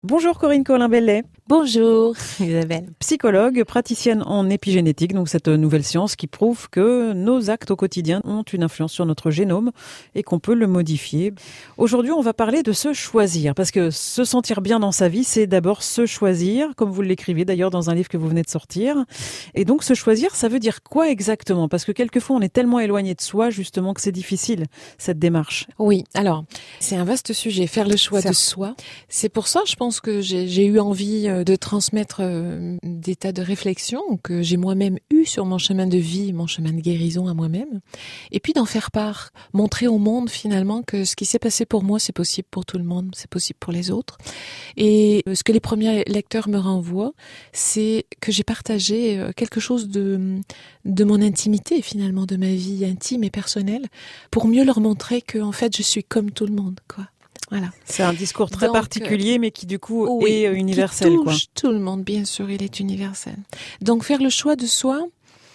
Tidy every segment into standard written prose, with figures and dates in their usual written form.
Bonjour Corinne Colin-Bellet. Bonjour Isabelle. Psychologue, praticienne en épigénétique, donc cette nouvelle science qui prouve que nos actes au quotidien ont une influence sur notre génome et qu'on peut le modifier. Aujourd'hui, on va parler de se choisir, parce que se sentir bien dans sa vie, c'est d'abord se choisir, comme vous l'écrivez d'ailleurs dans un livre que vous venez de sortir. Et donc se choisir, ça veut dire quoi exactement? Parce que quelquefois, on est tellement éloigné de soi, justement, que c'est difficile, cette démarche. Oui, alors, c'est un vaste sujet, faire le choix de soi. C'est pour ça, je pense que j'ai eu envie de transmettre des tas de réflexions que j'ai moi-même eues sur mon chemin de vie, mon chemin de guérison à moi-même, et puis d'en faire part, montrer au monde finalement que ce qui s'est passé pour moi, c'est possible pour tout le monde, c'est possible pour les autres. Et ce que les premiers lecteurs me renvoient, c'est que j'ai partagé quelque chose de mon intimité finalement, de ma vie intime et personnelle, pour mieux leur montrer que en fait je suis comme tout le monde, quoi. Voilà. C'est un discours très particulier, mais qui du coup est universel, qui touche tout le monde, bien sûr, il est universel. Donc faire le choix de soi,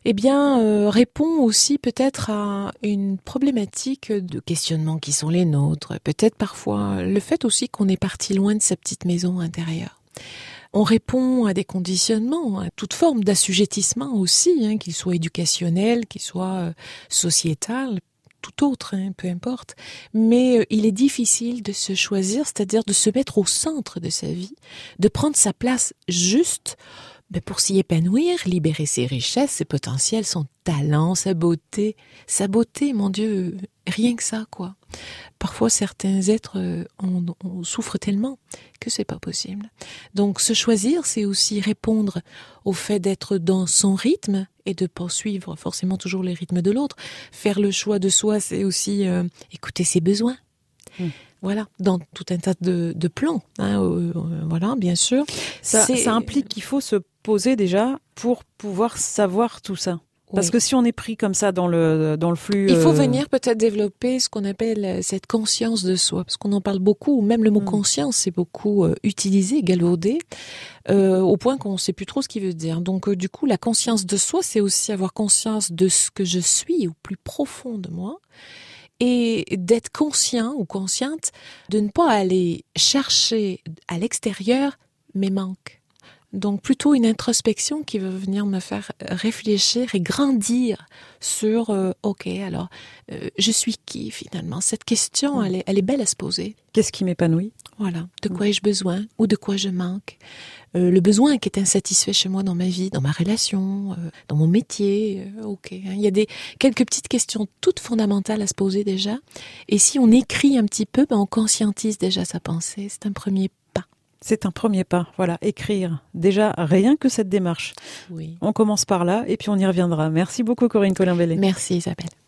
répond aussi peut-être à une problématique de questionnement qui sont les nôtres. Peut-être parfois le fait aussi qu'on est parti loin de sa petite maison intérieure. On répond à des conditionnements, à toute forme d'assujettissement aussi, qu'il soit éducationnel, qu'il soit sociétal, tout autre, peu importe. Mais il est difficile de se choisir, c'est-à-dire de se mettre au centre de sa vie, de prendre sa place juste pour s'y épanouir, libérer ses richesses, ses potentiels, son talent, sa beauté. Sa beauté, mon Dieu, rien que ça, quoi. Parfois, certains êtres on souffre tellement que c'est pas possible. Donc, se choisir, c'est aussi répondre au fait d'être dans son rythme et de pas suivre forcément toujours les rythmes de l'autre. Faire le choix de soi, c'est aussi écouter ses besoins. Voilà, dans tout un tas de plans. Voilà, bien sûr. Ça implique qu'il faut se poser déjà pour pouvoir savoir tout ça. Parce que si on est pris comme ça dans le flux... Il faut venir peut-être développer ce qu'on appelle cette conscience de soi, parce qu'on en parle beaucoup, même le mot conscience c'est beaucoup utilisé, galvaudé, au point qu'on ne sait plus trop ce qu'il veut dire. Donc du coup, la conscience de soi, c'est aussi avoir conscience de ce que je suis au plus profond de moi, et d'être conscient ou consciente de ne pas aller chercher à l'extérieur mes manques. Donc plutôt une introspection qui va venir me faire réfléchir et grandir sur je suis qui finalement? Cette question, elle est belle à se poser. Qu'est-ce qui m'épanouit? Voilà, de quoi ai-je besoin ou de quoi je manque? Le besoin qui est insatisfait chez moi dans ma vie, dans ma relation, dans mon métier. Il y a quelques petites questions toutes fondamentales à se poser déjà. Et si on écrit un petit peu, on conscientise déjà sa pensée. C'est un premier pas. C'est un premier pas, voilà, écrire. Déjà, rien que cette démarche. Oui. On commence par là et puis on y reviendra. Merci beaucoup Corinne Colin-Bellet. Merci Isabelle.